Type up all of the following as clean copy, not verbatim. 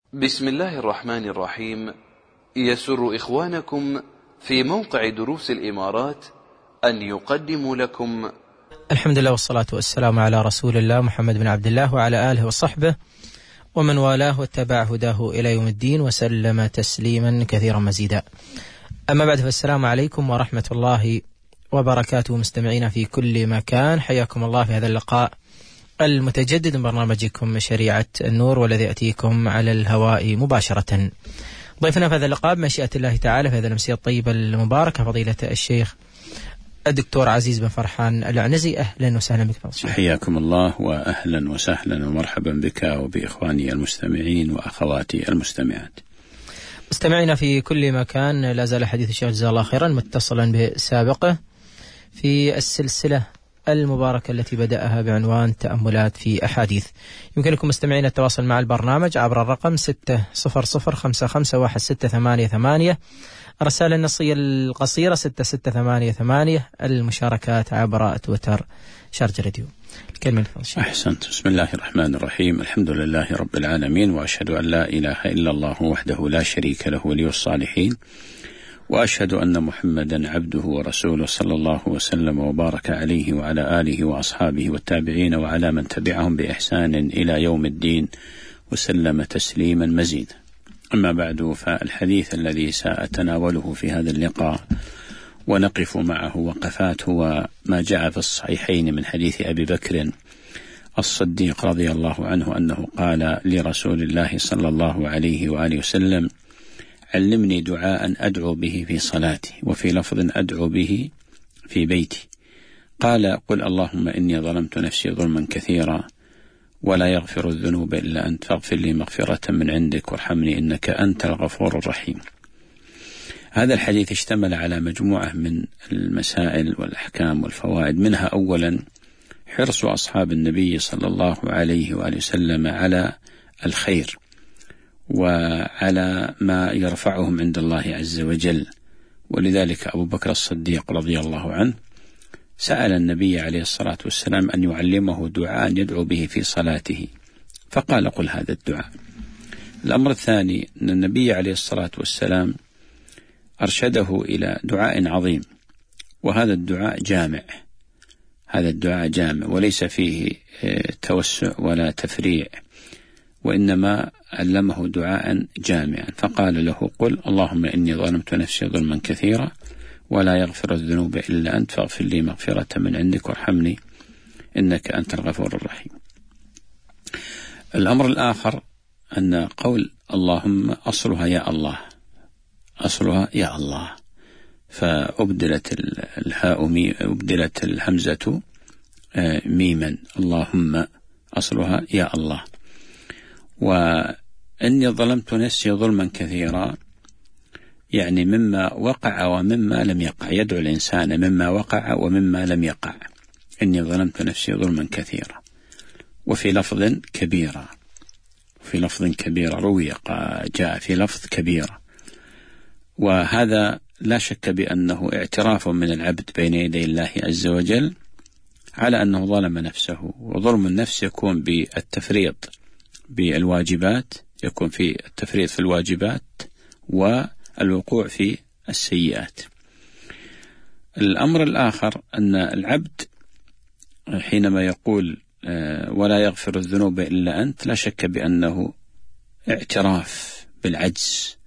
بسم الله الرحمن الرحيم. يسر إخوانكم في موقع دروس الإمارات أن يقدموا لكم الحمد لله والصلاة والسلام على رسول الله محمد بن عبد الله وعلى آله وصحبه ومن والاه واتبع هداه إلى يوم الدين وسلم تسليما كثيرا مزيدا. أما بعد، فالسلام عليكم ورحمة الله وبركاته مستمعين في كل مكان، حياكم الله في هذا اللقاء المتجدد من برنامجكم شريعة النور، والذي يأتيكم على الهواء مباشرة. ضيفنا في هذا اللقاء بمشيئة الله تعالى في هذا الأمسية الطيبة المباركة فضيلة الشيخ الدكتور عزيز بن فرحان العنزي. أهلا وسهلا بك. حياكم الله وأهلا وسهلا ومرحبا بك وبإخواني المستمعين وأخواتي المستمعات. مستمعينا في كل مكان، لا زال حديث الشيخ جزاه الله خيرا متصلا بسابقه في السلسلة المباركة التي بدأها بعنوان تأملات في أحاديث. يمكنكم مستمعين التواصل مع البرنامج عبر الرقم 600551688، الرسالة النصية القصيرة 6688، المشاركات عبر تويتر شارجة راديو. الكلمة الفضل. أحسنت. بسم الله الرحمن الرحيم. الحمد لله رب العالمين، وأشهد أن لا إله إلا الله وحده لا شريك له ولي الصالحين، وأشهد أن محمدا عبده ورسوله صلى الله وسلم وبارك عليه وعلى آله وأصحابه والتابعين وعلى من تبعهم بإحسان إلى يوم الدين وسلم تسليما مزيدا. أما بعد، فالحديث الذي سأتناوله في هذا اللقاء ونقف معه وقفات هو ما جاء في الصحيحين من حديث أبي بكر الصديق رضي الله عنه أنه قال لرسول الله صلى الله عليه وآله وسلم: علمني دعاء أدعو به في صلاتي، وفي لفظ أدعو به في بيتي. قال: قل اللهم إني ظلمت نفسي ظلما كثيرا ولا يغفر الذنوب إلا أنت، فاغفر لي مغفرة من عندك وارحمني إنك أنت الغفور الرحيم. هذا الحديث اشتمل على مجموعة من المسائل والأحكام والفوائد، منها أولا حرص أصحاب النبي صلى الله عليه وآله وسلم على الخير وعلى ما يرفعهم عند الله عز وجل. ولذلك أبو بكر الصديق رضي الله عنه سأل النبي عليه الصلاة والسلام أن يعلمه دعاء يدعو به في صلاته، فقال: قل هذا الدعاء. الأمر الثاني أن النبي عليه الصلاة والسلام أرشده إلى دعاء عظيم، وهذا الدعاء جامع، هذا الدعاء جامع وليس فيه توسع ولا تفريع، وإنما علمه دعاء جامعا، فقال له: قل اللهم إني ظلمت نفسي ظلما كثيرا ولا يغفر الذنوب إلا أنت، فاغفر لي مغفرة من عندك وارحمني إنك أنت الغفور الرحيم. الأمر الآخر أن قول اللهم أصلها يا الله، أصلها يا الله، فأبدلت الهاء أبدلت الهمزة ميما، اللهم أصلها يا الله. وإني ظلمت نفسي ظلما كثيرا يعني مما وقع ومما لم يقع، يدعو الإنسان مما وقع ومما لم يقع. إني ظلمت نفسي ظلما كثيرا، وفي لفظ كبيرة، في لفظ كبيرة روي جاء في لفظ كبيرة، وهذا لا شك بأنه اعتراف من العبد بين يدي الله عز وجل على أنه ظلم نفسه. وظلم النفس يكون بالتفريط بالواجبات، يكون في التفريط في الواجبات والوقوع في السيئات. الأمر الآخر أن العبد حينما يقول ولا يغفر الذنوب إلا أنت، لا شك بأنه اعتراف بالعجز،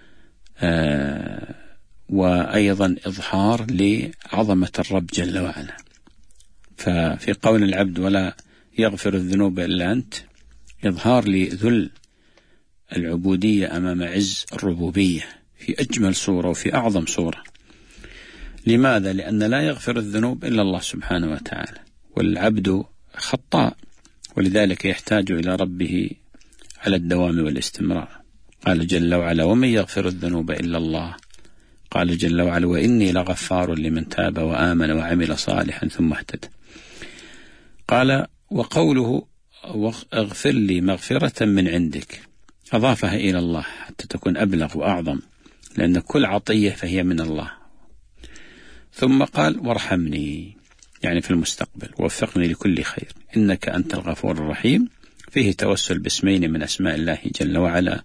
وأيضا إظهار لعظمة الرب جل وعلا. ففي قول العبد ولا يغفر الذنوب إلا أنت إظهار لذل العبودية أمام عز الربوبية في أجمل صورة وفي أعظم صورة. لماذا؟ لأن لا يغفر الذنوب إلا الله سبحانه وتعالى، والعبد خطاء، ولذلك يحتاج إلى ربه على الدوام والاستمرار. قال جل وعلا: ومن يغفر الذنوب إلا الله. قال جل وعلا: وإني لغفار لمن تاب وآمن وعمل صالحا ثم اهتدى. قال: وقوله اغفر لي مغفرة من عندك، أضافها إلى الله حتى تكون أبلغ وأعظم، لأن كل عطية فهي من الله. ثم قال: وارحمني، يعني في المستقبل، ووفقني لكل خير إنك أنت الغفور الرحيم. فيه توسل باسمين من أسماء الله جل وعلا،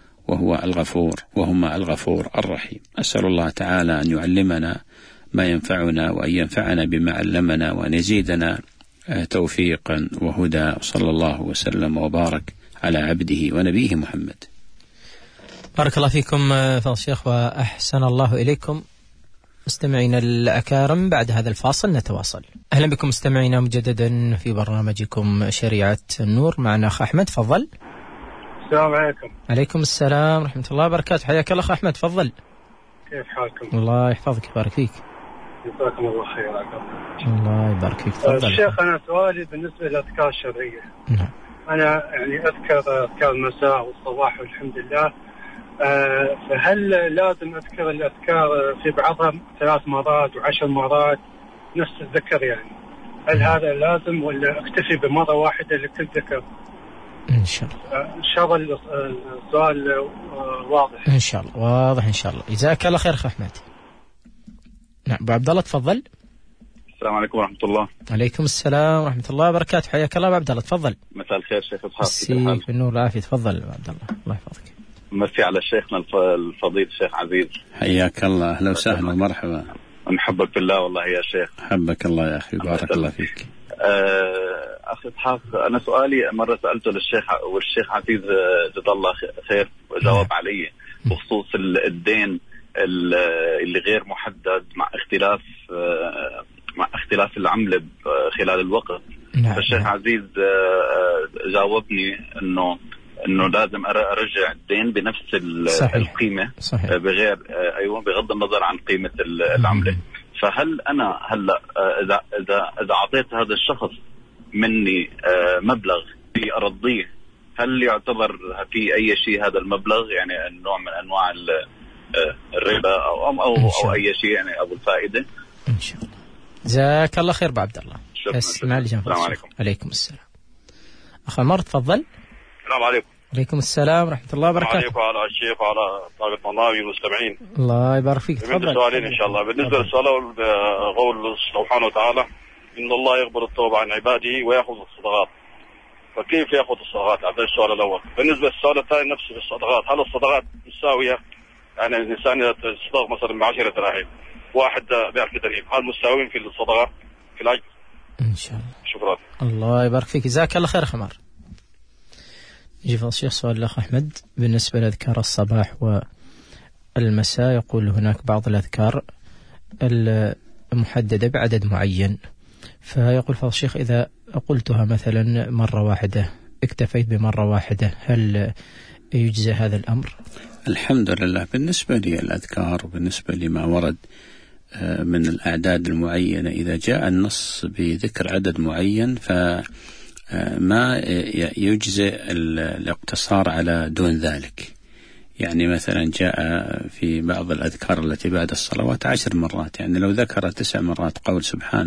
وهما الغفور الرحيم. أسأل الله تعالى أن يعلمنا ما ينفعنا، وأن ينفعنا بما علمنا، وأن يزيدنا توفيقا وهدى، صلى الله وسلم وبارك على عبده ونبيه محمد. بارك الله فيكم فضل الشيخ وأحسن الله إليكم. مستمعينا الأكارم، بعد هذا الفاصل نتواصل. أهلا بكم مستمعينا مجددا في برنامجكم شريعة النور، معنا أخ أحمد، تفضل. السلام عليكم. عليكم السلام ورحمة الله وبركاته، حياك الله أخ أحمد، تفضل. كيف حالكم؟ الله يحفظك ويبارك فيك. جزاكم الله خير. الله يبارك فيك، تفضل. الشيخ، أنا سؤالي بالنسبة للأذكار الشرعية. نعم. أنا يعني أذكر المساء والصباح والحمد لله، فهل لازم أذكر الأذكار في بعضها 3 مرات و10 مرات نفس الذكر يعني؟ هل هذا لازم ولا أكتفي بمرة واحدة لكل ذكر؟ إن شاء الله. إن شاء الله السؤال واضح. إن شاء الله واضح إن شاء الله. جزاك الله خير أخ أحمد. نعم، أبو عبد الله تفضل. السلام عليكم ورحمة الله. عليكم السلام ورحمة الله وبركاته، حياك الله أبو عبد الله، تفضل. مساء الخير شيخ إسحاق. مسي في النور والعافية، تفضل أبو عبد الله، الله يحفظك. مسي على شيخنا الفضيل الشيخ عزيز. حياك الله، أهلا وسهلا ومرحبا. نحبك بالله والله يا شيخ. حبك الله يا أخي، بارك الله فيك. أخي إسحاق، أنا سؤالي مرة سألته للشيخ والشيخ عزيز جزاه الله خير وجاوب علي بخصوص الدين اللي غير محدد مع اختلاف العملة خلال الوقت. فالشيخ عزيز جاوبني انه لازم ارجع الدين بنفس القيمة. صحيح. بغير بغض النظر عن قيمة العملة. فهل انا هلا اذا اعطيت هذا الشخص مني مبلغ في ارضيه، هل يعتبر في اي شيء هذا المبلغ، يعني نوع من انواع الربا او اي شيء يعني ابو الفائدة؟ ان شاء الله. جزاك الله خير ابو عبد الله. السلام عليكم. عليكم السلام. اخ عمر تفضل. السلام عليكم. عليكم السلام ورحمة الله وبركاته. عليكم وعلى الشيخ وعلى طاقة البرنامج والمستمعين. الله يبارك فيك، تفضل. سؤالين إن شاء الله. بالنسبة للصلاة، قول سبحانه وتعالى إن الله يقبل التوبة عن عباده ويأخذ الصدقات، فكيف يأخذ الصدقات؟ هذا السؤال الأول. بالنسبة للسؤال الثاني نفس الصدقات، هل الصدقات مساوية؟ يعني الإنسان يتصدق مثلا ب10 دراهم، واحد ب1000 درهم، هل مساوين في الصدقات في الأجر؟ إن شاء الله. شكرا. الله يبارك فيك، جزاك الله خير خمار. يجي الشيخ سؤال الأخ أحمد بالنسبة لأذكار الصباح والمساء، يقول هناك بعض الأذكار المحددة بعدد معين، فيقول فضل الشيخ إذا قلتها مثلا مرة واحدة، اكتفيت بمرة واحدة، هل يجزى هذا الأمر؟ الحمد لله. بالنسبة للأذكار وبالنسبة لما ورد من الأعداد المعينة، إذا جاء النص بذكر عدد معين فما يجزئ الاقتصار على دون ذلك. يعني مثلا جاء في بعض الأذكار التي بعد الصلوات 10 مرات، يعني لو ذكر 9 مرات قول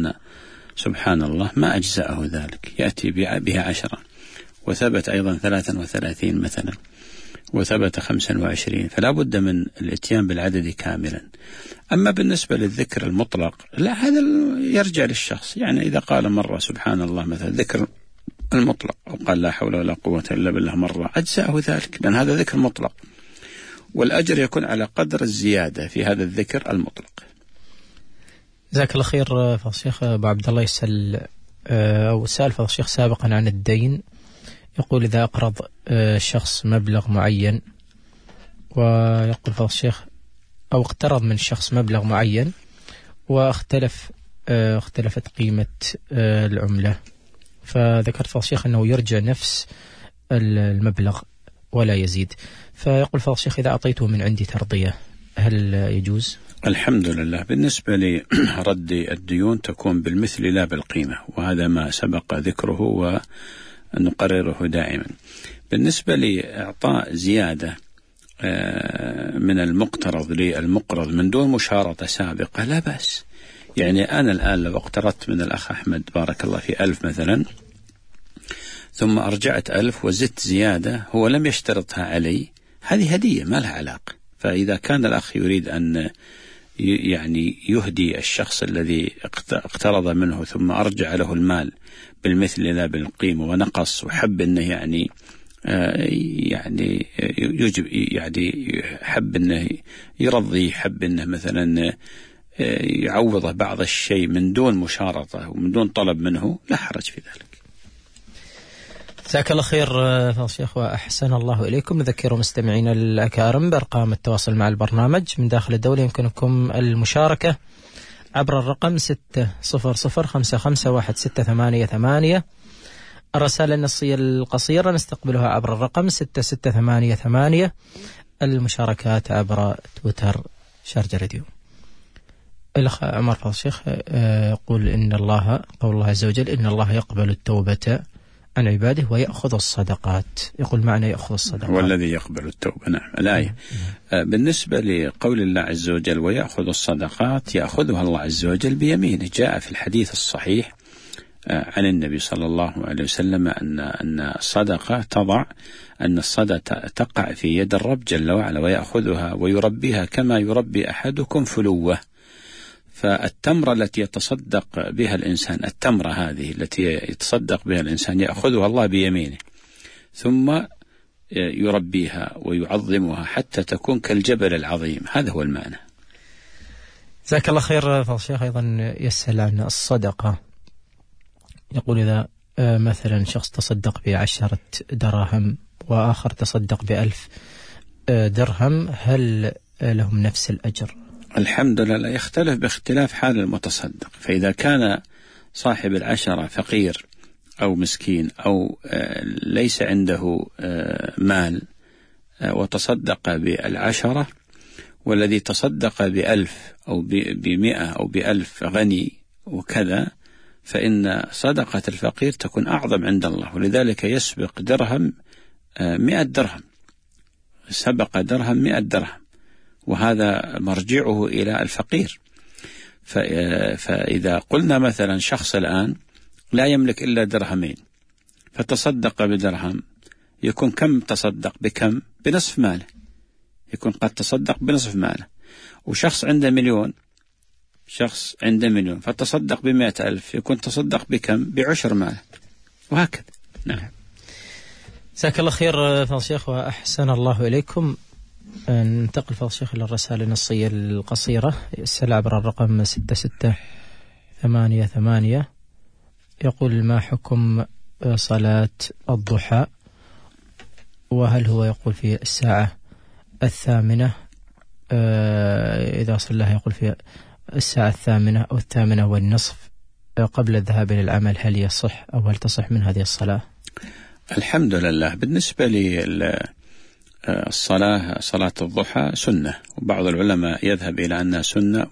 سبحان الله ما أجزأه ذلك، يأتي بها 10. وثبت أيضا 33 مثلا، وثبت 25، فلا بد من الاتيان بالعدد كاملا. أما بالنسبة للذكر المطلق لا، هذا يرجع للشخص. يعني إذا قال مرة سبحان الله مثلا ذكر المطلق، أو قال لا حول ولا قوة إلا بالله مرة، أجزأه ذلك، لأن هذا ذكر مطلق، والأجر يكون على قدر الزيادة في هذا الذكر المطلق. جزاك الله خير فضل الشيخ. أبو عبد الله يسأل أو سأل فضل الشيخ سابقا عن الدين، يقول إذا أقرض شخص مبلغ معين، ويقول فضل الشيخ أو اقترض من شخص مبلغ معين واختلفت قيمة العملة، فذكرت فضل الشيخ أنه يرجع نفس المبلغ ولا يزيد، فيقول فضل الشيخ إذا أعطيته من عندي ترضية هل يجوز؟ الحمد لله. بالنسبة لرد الديون تكون بالمثل لا بالقيمة، وهذا ما سبق ذكره ونقرره دائما. بالنسبة لإعطاء زيادة من المقترض للمقرض من دون مشارطة سابقة لا بأس. يعني أنا الآن لو اقترضت من الأخ أحمد بارك الله في 1000 مثلا، ثم أرجعت 1000 وزدت زيادة، هو لم يشترطها علي، هذه هدية ما لها علاقة. فإذا كان الأخ يريد أن يعني يهدي الشخص الذي اقترض منه ثم أرجع له المال بالمثل لا بالقيمة ونقص، وحب أنه يعني يجب يعني حب أنه يرضي، حب أنه مثلا يعوضه بعض الشيء من دون مشارطة ومن دون طلب منه، لا حرج في ذلك. جزاك الله خير فضل الشيخ وأحسن الله إليكم. نذكر مستمعينا الأكارم بأرقام التواصل مع البرنامج من داخل الدولة. يمكنكم المشاركة عبر الرقم 600551688. الرسالة النصية القصيرة نستقبلها عبر الرقم 6688. المشاركات عبر تويتر شارجة راديو. الأخ عمر فضل الشيخ يقول إن الله، قول الله عز وجل إن الله يقبل التوبة عن عباده ويأخذ الصدقات. يقول معنى يأخذ الصدقات هو الذي يقبل التوبة. نعم الآية. بالنسبة لقول الله عز وجل ويأخذ الصدقات، يأخذها الله عز وجل بيمينه. جاء في الحديث الصحيح عن النبي صلى الله عليه وسلم أن الصدقة تقع في يد الرب جل وعلا ويأخذها ويربيها كما يربي أحدكم فلوه. فالتمرة التي يتصدق بها الإنسان، التمرة هذه التي يتصدق بها الإنسان يأخذها الله بيمينه ثم يربيها ويعظمها حتى تكون كالجبل العظيم. هذا هو المعنى. جزاك الله خير فضل الشيخ. أيضا يسأل عن الصدقة، يقول إذا مثلا شخص تصدق ب10 دراهم وآخر تصدق ب1000 درهم، هل لهم نفس الأجر؟ الحمد لله، يختلف باختلاف حال المتصدق. فإذا كان صاحب 10 فقير أو مسكين أو ليس عنده مال وتصدق ب10، والذي تصدق ب1000 أو ب100 أو ب1000 غني وكذا، فإن صدقة الفقير تكون أعظم عند الله، ولذلك يسبق درهم 100 درهم، سبق درهم 100 درهم، وهذا مرجعه إلى الفقير. فإذا قلنا مثلا شخص الآن لا يملك إلا درهمين فتصدق بدرهم، يكون كم تصدق بكم؟ بنصف ماله، يكون قد تصدق بنصف ماله. وشخص عنده 1,000,000، شخص عنده 1,000,000 فتصدق ب100,000، يكون تصدق بكم؟ بعشر ماله، وهكذا. نعم. جزاك الله خير فضل الشيخ وأحسن الله إليكم. ننتقل فضل الشيخ إلى الرسالة النصية القصيرة. يسأل عبر الرقم 6688. يقول ما حكم صلاة الضحى، وهل هو يقول في الساعة 8 إذا صلىها، يقول في الساعة 8 أو 8:30 قبل الذهاب إلى العمل، هل يصح أو هل تصح من هذه الصلاة؟ الحمد لله. بالنسبة للصلاة، صلاة الضحى سنة، وبعض العلماء يذهب إلى أنها سنة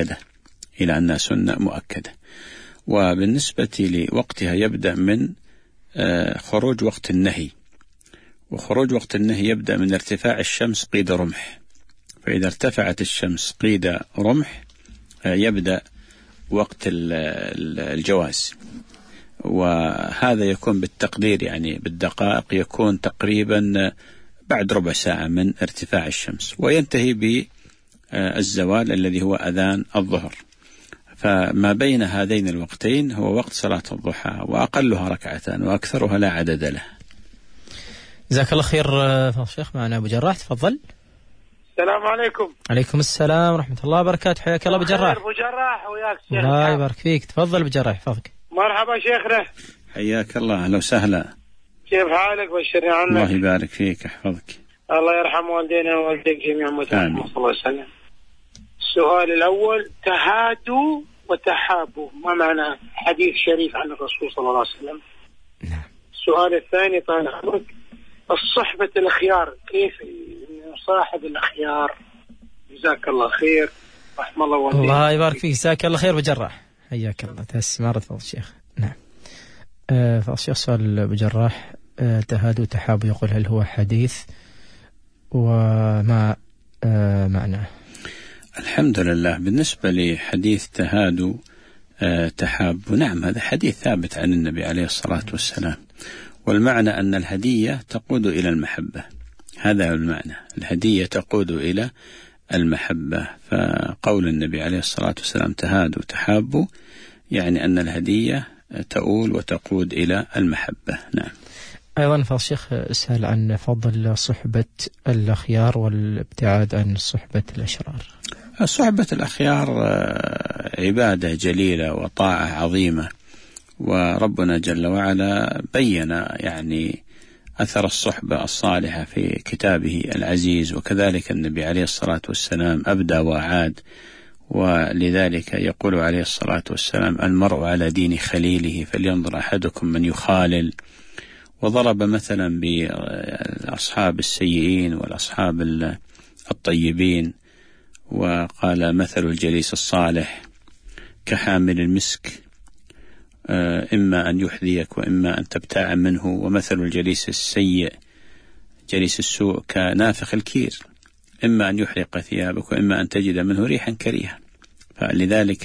مؤكدة. وبالنسبة لوقتها يبدأ من خروج وقت النهي، وخروج وقت النهي يبدأ من ارتفاع الشمس قيد رمح. فإذا ارتفعت الشمس قيد رمح يبدأ وقت الجواز، وهذا يكون بالتقدير يعني بالدقائق، يكون تقريبا بعد ربع ساعة من ارتفاع الشمس، وينتهي بالزوال الذي هو أذان الظهر. فما بين هذين الوقتين هو وقت صلاة الضحى، وأقلها 2 وأكثرها لا عدد له. جزاك الله خير فضل الشيخ. معنا أبو جراح، تفضل. السلام عليكم. عليكم السلام ورحمة الله وبركاته. حياك الله أبو جراح. أبو جراح وياك شيخ. الله يبارك فيك. تفضل أبو جراح، فضلك. مرحبا شيخنا. حياك الله، أهلا وسهلا. كيف حالك؟ بشرني عنك. الله يبارك فيك، يحفظك. الله يرحم والدينا ووالديك جميعا، محمد صلى الله عليه وسلم. السؤال الأول: تهادوا وتحابوا، ما معنى؟ حديث شريف عن الرسول صلى الله عليه وسلم. نعم. السؤال الثاني: طال عمرك، الصحبة الأخيار، كيف نصاحب الأخيار؟ جزاك الله خير، رحم الله والديك. الله يبارك فيك، جزاك الله خير أبو جراح، حياك الله. تسمعت فضل الشيخ. نعم. فضل الشيخ سؤال أبو جراح: تهادوا وتحابوا، يقول هل هو حديث وما معناه؟ الحمد لله. بالنسبة لحديث تهادوا تحابوا، نعم هذا حديث ثابت عن النبي عليه الصلاة والسلام، والمعنى أن الهدية تقود إلى المحبة. هذا هو المعنى، الهدية تقود إلى المحبة. فقول النبي عليه الصلاة والسلام تهادوا تحابوا يعني أن الهدية تؤول وتقود إلى المحبة. نعم. أيضا فالشيخ اسأل عن فضل صحبة الأخيار والابتعاد عن صحبة الأشرار. صحبة الأخيار عبادة جليلة وطاعة عظيمة، وربنا جل وعلا بين يعني أثر الصحبة الصالحة في كتابه العزيز، وكذلك النبي عليه الصلاة والسلام أبدى وعاد، ولذلك يقول عليه الصلاة والسلام: المرء على دين خليله فلينظر أحدكم من يخالل. وضرب مثلا بالأصحاب السيئين والأصحاب الطيبين، وقال: مثل الجليس الصالح كحامل المسك، إما أن يحذيك وإما أن تبتاع منه، ومثل الجليس السيء جليس السوء كنافخ الكير، إما أن يحرق ثيابك وإما أن تجد منه ريحا كريها. فلذلك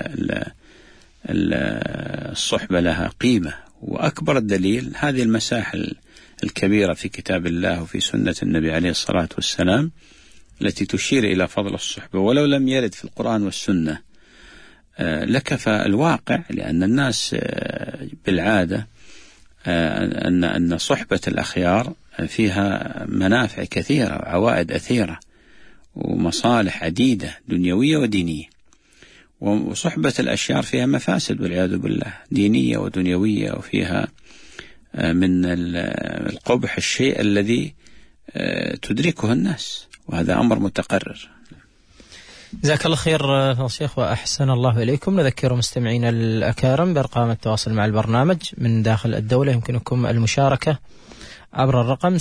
الصحبة لها قيمة، وأكبر الدليل هذه المساحة الكبيرة في كتاب الله وفي سنة النبي عليه الصلاة والسلام التي تشير إلى فضل الصحبة، ولو لم يرد في القرآن والسنة لكفى الواقع، لأن الناس بالعادة أن صحبة الأخيار فيها منافع كثيرة وعوائد أثيرة ومصالح عديدة دنيوية ودينية، وصحبة الأشرار فيها مفاسد والعياذ بالله دينية ودنيوية، وفيها من القبح الشيء الذي تدركه الناس، وهذا أمر متقرر. جزاك الله خير فضيلة الشيخ وأحسن الله إليكم. نذكر مستمعين الأكارم بأرقام التواصل مع البرنامج من داخل الدولة. يمكنكم المشاركة عبر الرقم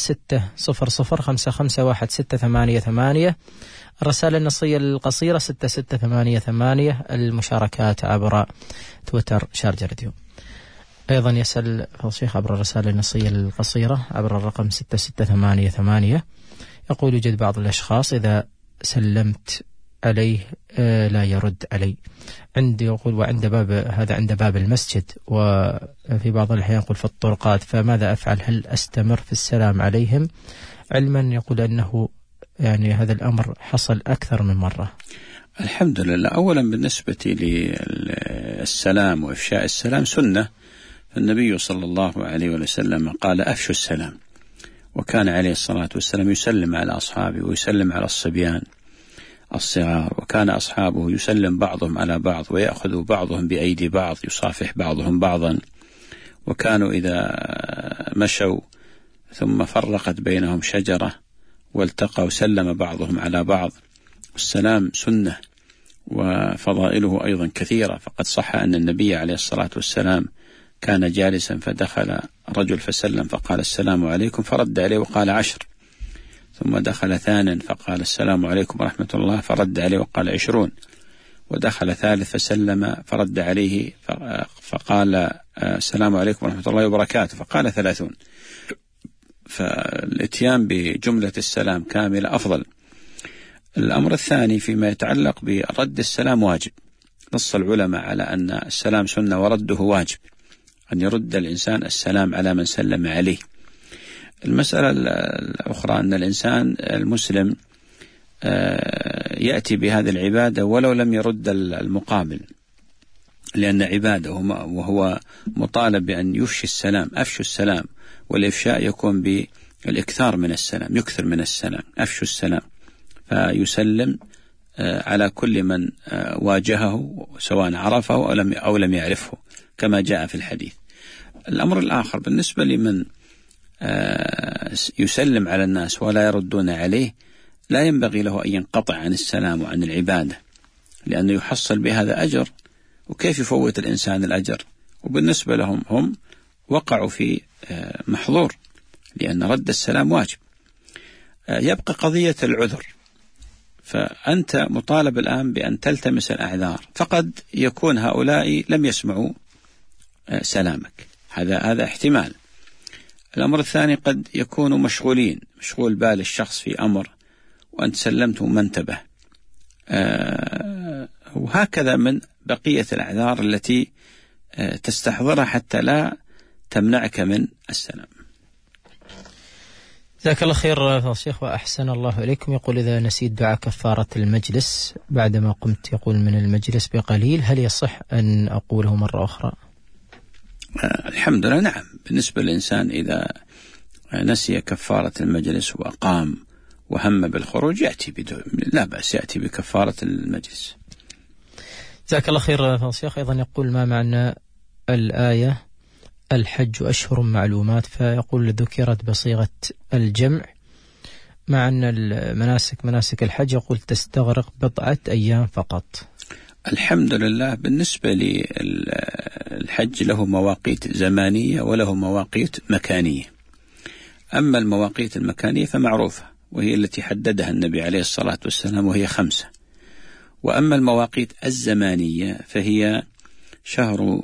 600551688، الرسالة النصية القصيرة 6688، المشاركات عبر تويتر شارجة راديو. أيضا يسأل فضيلة الشيخ عبر الرسالة النصية القصيرة عبر الرقم 6688، يقول: يوجد بعض الأشخاص إذا سلمت عليه لا يرد علي، عندي يقول وعند باب، هذا عند باب المسجد، وفي بعض الأحيان يقول في الطرقات، فماذا أفعل؟ هل أستمر في السلام عليهم؟ علما يقول أنه يعني هذا الأمر حصل أكثر من مرة. الحمد لله. أولا بالنسبة للسلام وإفشاء السلام سنة، النبي صلى الله عليه وسلم قال: أفشوا السلام، وكان عليه الصلاة والسلام يسلم على أصحابه ويسلم على الصبيان الصغار، وكان أصحابه يسلم بعضهم على بعض ويأخذ بعضهم بأيدي بعض، يصافح بعضهم بعضا، وكانوا إذا مشوا ثم فرقت بينهم شجرة والتقوا سلم بعضهم على بعض. السلام سنة وفضائله أيضا كثيرة، فقد صح أن النبي عليه الصلاة والسلام كان جالسا فدخل رجل فسلم فقال: السلام عليكم، فرد عليه وقال 10، ثم دخل ثان فقال: السلام عليكم ورحمة الله، فرد عليه وقال 20، ودخل ثالث فسلم فرد عليه فقال: السلام عليكم ورحمة الله وبركاته، فقال 30. فالاتيان بجملة السلام كاملة أفضل. الأمر الثاني فيما يتعلق برد السلام واجب، نص العلماء على أن السلام سنة ورده واجب، أن يرد الإنسان السلام على من سلم عليه. المسألة الأخرى أن الإنسان المسلم يأتي بهذه العبادة ولو لم يرد المقابل، لأن عبادة وهو مطالب بأن يفشي السلام. أفشوا السلام، والإفشاء يكون بالإكثار من السلام، يكثر من السلام، أفشوا السلام، فيسلم على كل من واجهه سواء عرفه أو لم يعرفه كما جاء في الحديث. الأمر الآخر بالنسبة لمن يسلم على الناس ولا يردون عليه، لا ينبغي له أن ينقطع عن السلام وعن العبادة، لأنه يحصل بهذا أجر، وكيف يفوت الإنسان الأجر؟ وبالنسبة لهم هم وقعوا في محظور، لأن رد السلام واجب. يبقى قضية العذر، فأنت مطالب الآن بأن تلتمس الأعذار، فقد يكون هؤلاء لم يسمعوا سلامك، هذا احتمال. الأمر الثاني قد يكونوا مشغولين، مشغول بال الشخص في أمر وأنت سلمت وما انتبه، وهكذا من بقية الأعذار التي تستحضرها حتى لا تمنعك من السلام. جزاك الله خير فضيلة الشيخ وأحسن الله إليكم. يقول: إذا نسيت دعاء كفارة المجلس بعدما قمت يقول من المجلس بقليل، هل يصح أن أقوله مرة أخرى؟ الحمد لله. نعم، بالنسبة للإنسان إذا نسي كفارة المجلس وأقام وهم بالخروج لا بأس يأتي بكفارة المجلس. جزاك الله خير فضيلة الشيخ. أيضا يقول ما معنى الآية الحج أشهر معلومات، فيقول ذكرت بصيغة الجمع مع أن مناسك الحج يقول تستغرق بضعة أيام فقط. الحمد لله. بالنسبة للحج له مواقيت زمانية وله مواقيت مكانية. أما المواقيت المكانية فمعروفة وهي التي حددها النبي عليه الصلاة والسلام وهي 5. وأما المواقيت الزمانية فهي شهر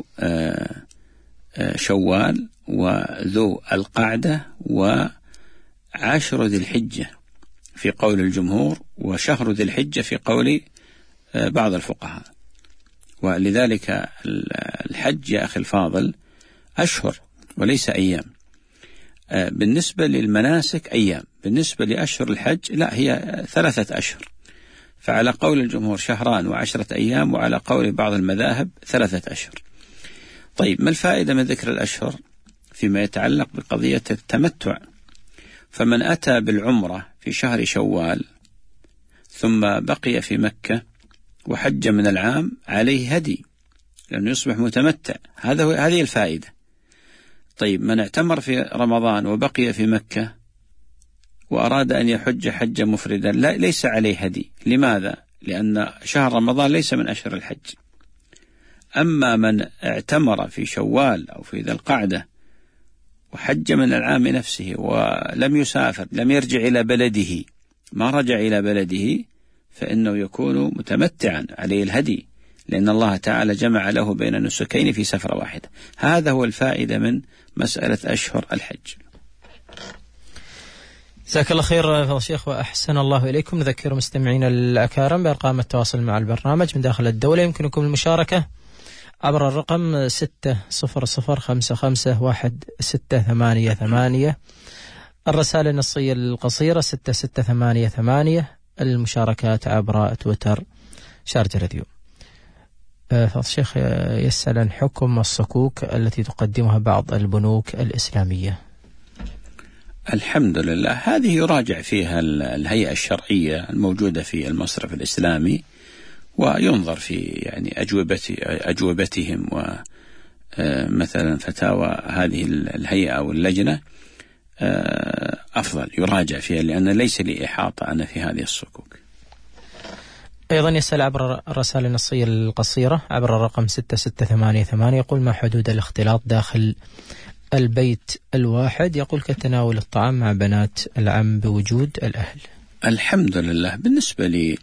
شوال وذو القعدة وعشر ذي الحجة في قول الجمهور، وشهر ذي الحجة في قول بعض الفقهاء. ولذلك الحج يا أخي الفاضل أشهر وليس أيام. بالنسبة للمناسك أيام، بالنسبة لأشهر الحج لا، هي 3 أشهر. فعلى قول الجمهور 2 و10 أيام، وعلى قول بعض المذاهب 3 أشهر. طيب، ما الفائدة من ذكر الأشهر فيما يتعلق بقضية التمتع؟ فمن أتى بالعمرة في شهر شوال ثم بقي في مكة وحج من العام عليه هدي، لأنه يصبح متمتع. هذه الفائدة. طيب، من اعتمر في رمضان وبقي في مكة وأراد أن يحج حجة مفردا ليس عليه هدي. لماذا؟ لأن شهر رمضان ليس من أشهر الحج. أما من اعتمر في شوال أو في ذي القعدة وحج من العام نفسه ولم يسافر، لم يرجع إلى بلده، ما رجع إلى بلده، فإنه يكون متمتعا عليه الهدي، لأن الله تعالى جمع له بين النسكين في سفرة واحدة. هذا هو الفائدة من مسألة أشهر الحج. جزاك الله خير فضيلة الشيخ وأحسن الله إليكم. نذكر مستمعينا الأكارم بأرقام التواصل مع البرنامج من داخل الدولة. يمكنكم المشاركة عبر الرقم 600551688، الرسالة النصية القصيرة 6688، المشاركات عبر تويتر شارجة راديو. فضيلة الشيخ يسأل عن حكم الصكوك التي تقدمها بعض البنوك الإسلامية. الحمد لله. هذه يراجع فيها الهيئة الشرعية الموجودة في المصرف الإسلامي، وينظر في يعني أجوبتهم ومثلا فتاوى هذه الهيئة أو اللجنة أفضل يراجع فيها، لأن ليس لي إحاطة أنا في هذه الصكوك. أيضا يسأل عبر الرسالة النصية القصيرة عبر الرقم 6688، يقول ما حدود الاختلاط داخل البيت الواحد؟ يقول كتناول الطعام مع بنات العم بوجود الأهل. الحمد لله. بالنسبة لي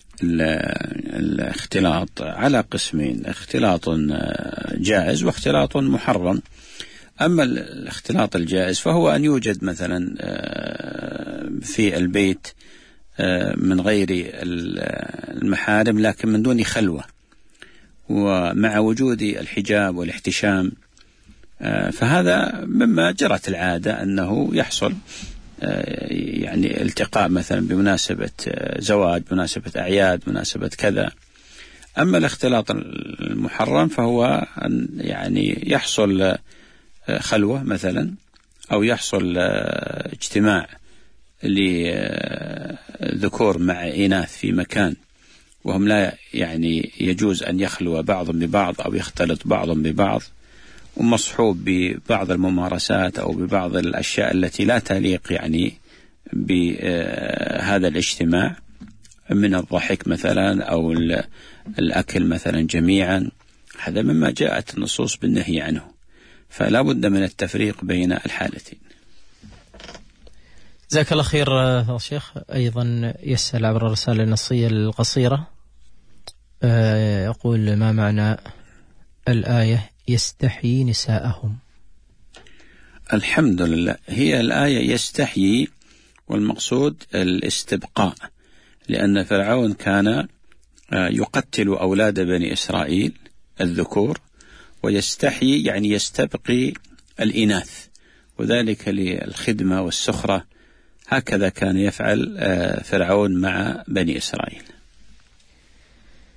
الاختلاط على قسمين: اختلاط جائز واختلاط محرم. أما الاختلاط الجائز فهو أن يوجد مثلا في البيت من غير المحارم لكن من دون خلوة، ومع وجود الحجاب والاحتشام، فهذا مما جرت العادة أنه يحصل يعني التقاء مثلا بمناسبة زواج، مناسبة أعياد، مناسبة كذا. أما الاختلاط المحرم فهو أن يعني يحصل خلوة مثلا، أو يحصل اجتماع لذكور مع إناث في مكان وهم لا يعني يجوز أن يخلو بعضهم ببعض أو يختلط بعضهم ببعض، ومصحوب ببعض الممارسات أو ببعض الأشياء التي لا تليق يعني بهذا الاجتماع، من الضحك مثلا أو الأكل مثلا جميعا. هذا مما جاءت النصوص بالنهي عنه، فلا بد من التفريق بين الحالتين. جزاك الله خير فضيلة الشيخ. أيضا يسأل عبر الرسالة النصية القصيرة، يقول ما معنى الآية يستحيي نساءهم؟ الحمد لله. هي الآية يستحيي، والمقصود الاستبقاء، لأن فرعون كان يقتل أولاد بني إسرائيل الذكور، ويستحيي يعني يستبقي الإناث، وذلك للخدمة والسخرة. هكذا كان يفعل فرعون مع بني إسرائيل.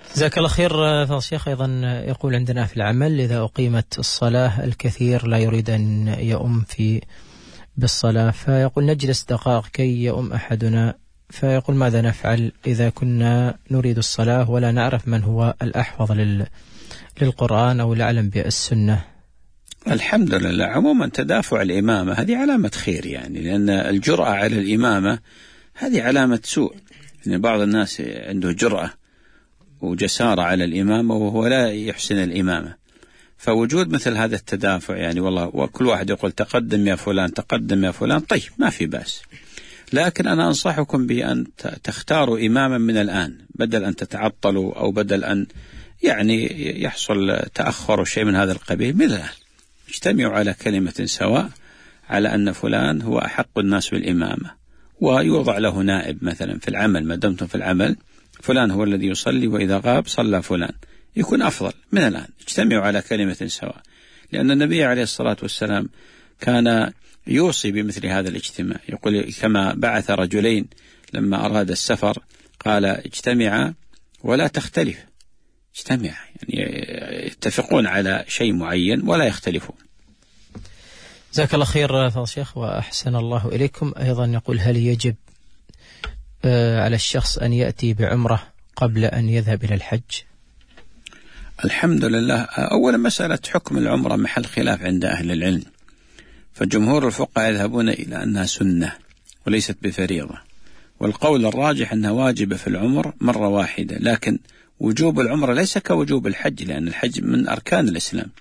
جزاك الله خير. فضيلة الشيخ أيضا يقول عندنا في العمل إذا أقيمت الصلاة الكثير لا يريد أن يؤم بالصلاة، فيقول نجلس دقائق كي يؤم أحدنا، فيقول ماذا نفعل إذا كنا نريد الصلاة ولا نعرف من هو الأحفظ للقرآن أو الأعلم بالسنة؟ الحمد لله. عموما تدافع الإمامة هذه علامة خير، يعني لأن الجرأة على الإمامة هذه علامة سوء. يعني بعض الناس عنده جرأة وجسارة على الإمامة وهو لا يحسن الإمامة، فوجود مثل هذا التدافع يعني والله وكل واحد يقول تقدم يا فلان تقدم يا فلان، طيب ما في بأس، لكن أنا أنصحكم بأن تختاروا إماما من الآن بدل أن تتعطلوا أو بدل أن يعني يحصل تأخر شيء من هذا القبيل. من الآن اجتمعوا على كلمة سواء على أن فلان هو أحق الناس بالإمامة، ويوضع له نائب مثلا في العمل، ما دمتم في العمل فلان هو الذي يصلي وإذا غاب صلى فلان، يكون أفضل. من الآن اجتمعوا على كلمة سواء، لأن النبي عليه الصلاة والسلام كان يوصي بمثل هذا الاجتماع، يقول كما بعث رجلين لما أراد السفر قال اجتمعا ولا تختلف، اجتمع يعني يتفقون على شيء معين ولا يختلفون. جزاك الله خير فضل الشيخ وأحسن الله إليكم. أيضا يقول هل يجب على الشخص أن يأتي بعمرة قبل أن يذهب إلى الحج؟ الحمد لله. أولا مسألة حكم العمرة محل خلاف عند أهل العلم، فجمهور الفقهاء يذهبون إلى أنها سنة وليست بفريضة، والقول الراجح أنها واجبة في العمر مرة واحدة، لكن وجوب العمرة ليس كوجوب الحج لأن الحج من أركان الإسلام.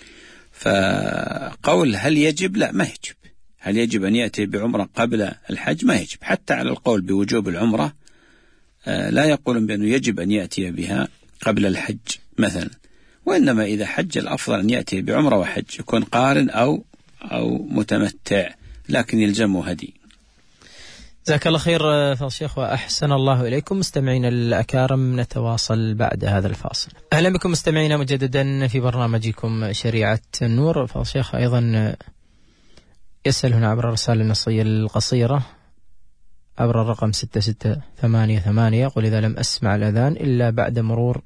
فقول هل يجب؟ لا ما يجب. هل يجب أن يأتي بعمرة قبل الحج؟ ما يجب. حتى على القول بوجوب العمرة لا يقولون بأنه يجب أن يأتي بها قبل الحج مثلا، وإنما إذا حج الأفضل أن يأتي بعمرة وحج، يكون قارن أو متمتع، لكن يلزمه هدي. جزاك الله خير فضل الشيخ وأحسن الله إليكم. مستمعين الأكارم نتواصل بعد هذا الفاصل. أهلا بكم مستمعين مجددا في برنامجكم شريعة النور. فضل الشيخ أيضا يسأل هنا عبر الرسالة النصية القصيرة عبر الرقم 6688، يقول إذا لم أسمع الأذان إلا بعد مرور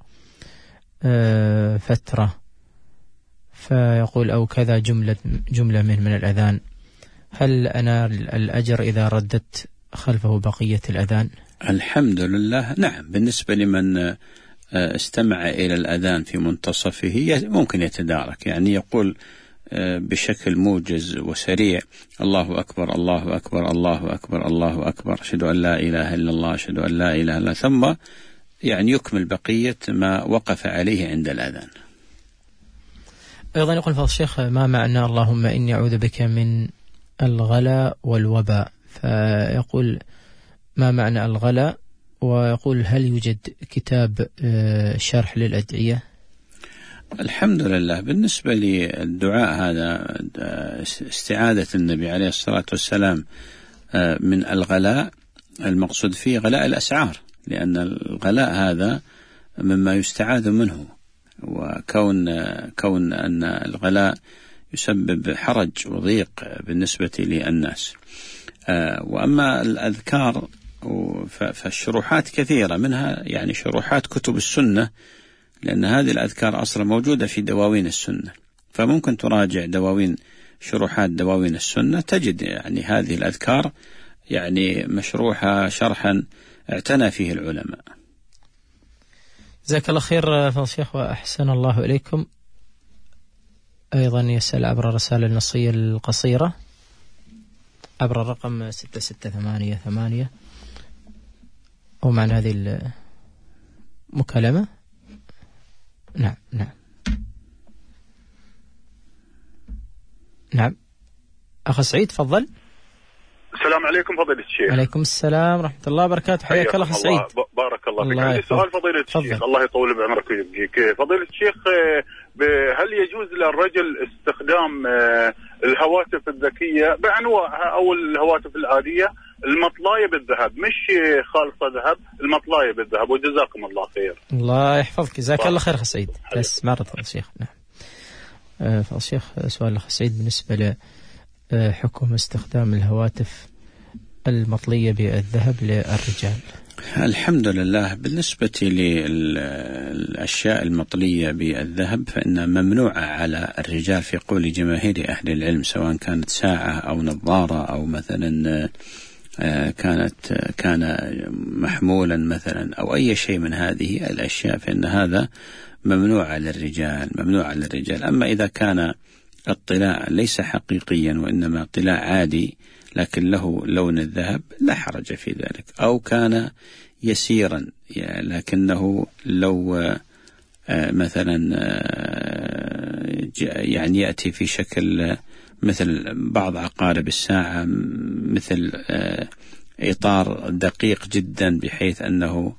فترة، فيقول أو كذا جملة من الأذان، هل أنا الأجر إذا ردت خلفه بقية الأذان؟ الحمد لله نعم. بالنسبة لمن استمع إلى الأذان في منتصفه ممكن يتدارك، يعني يقول بشكل موجز وسريع الله أكبر الله أكبر الله أكبر الله أكبر أشهد أن لا إله إلا الله أشهد أن لا إله إلا الله، ثم يعني يكمل بقية ما وقف عليه عند الأذان. أيضا يقول فضل الشيخ ما معنى اللهم إني أعوذ بك من الغلا والوباء؟ فيقول ما معنى الغلا، ويقول هل يوجد كتاب شرح للأدعية؟ الحمد لله. بالنسبة للدعاء هذا استعاذة النبي عليه الصلاة والسلام من الغلاء، المقصود فيه غلاء الأسعار، لأن الغلاء هذا مما يستعاذ منه، وكون أن الغلاء يسبب حرج وضيق بالنسبة للناس. وأما الأذكار فالشروحات كثيرة، منها يعني شروحات كتب السنة، لأن هذه الأذكار أصلا موجودة في دواوين السنة، فممكن تراجع شروحات دواوين السنة تجد يعني هذه الأذكار يعني مشروحة شرحا اعتنى فيه العلماء. جزاك الله خير فضل الشيخ وأحسن الله إليكم. أيضا يسأل عبر الرسالة النصية القصيرة عبر الرقم 6688 ومعنى هذه المكالمة. نعم أخ سعيد تفضل. السلام عليكم فضيلة الشيخ. عليكم السلام ورحمة الله وبركاته. حياك الله أخ سعيد. بارك الله فيك. عندي سؤال فضيلة الشيخ، الله يطول بعمرك ويبقيك. فضيلة الشيخ هل يجوز للرجل استخدام الهواتف الذكية بأنواعها أو الهواتف العادية المطلاية بالذهب، مش خالصة ذهب، المطلاية بالذهب؟ وجزاكم الله خير. الله يحفظك. جزاك الله خير أخ سعيد. بس مرة فضل الشيخ. نعم فضل الشيخ سؤال أخ سعيد بالنسبة لحكم استخدام الهواتف المطلية بالذهب للرجال؟ الحمد لله. بالنسبة للأشياء المطلية بالذهب فإنها ممنوعة على الرجال في قول جماهير أهل العلم، سواء كانت ساعة أو نظارة أو مثلا كان محمولا مثلا أو أي شيء من هذه الأشياء، فإن هذا ممنوع للرجال. أما إذا كان الطلاء ليس حقيقيا وإنما طلاء عادي لكن له لون الذهب لا حرج في ذلك، أو كان يسيرا لكنه لو مثلا يعني يأتي في شكل مثل بعض عقارب الساعة، مثل إطار دقيق جدا بحيث أنه